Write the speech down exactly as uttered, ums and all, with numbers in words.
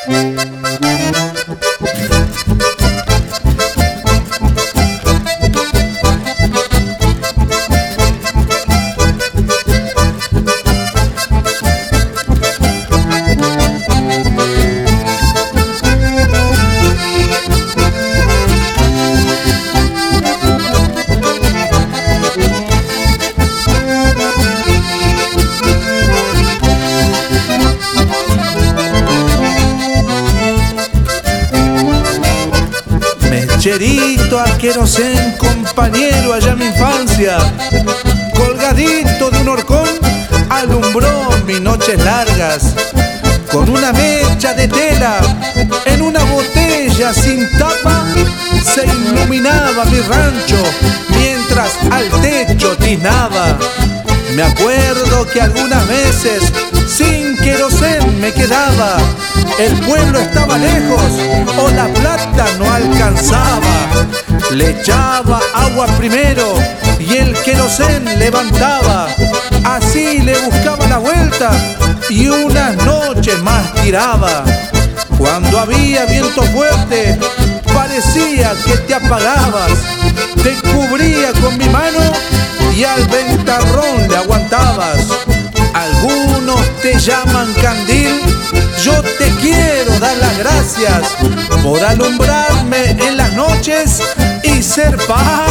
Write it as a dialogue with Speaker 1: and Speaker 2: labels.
Speaker 1: Cherito a querosén, compañero allá en mi infancia, colgadito de un horcón, alumbró mis noches largas. Con una mecha de tela en una botella sin tapa, se iluminaba mi rancho mientras al techo tiznaba. Me acuerdo que algunas veces sin querosén me quedaba. El pueblo estaba lejos o la plata no alcanzaba. Le echaba agua primero y el querosén levantaba. Así le buscaba la vuelta y unas noches más tiraba. Cuando había viento fuerte parecía que te apagabas. Te cubría con mi mano y al ventarrón le aguantabas. Algunos te llaman candil, yo te quiero dar las gracias por alumbrarme en las noches y ser paz.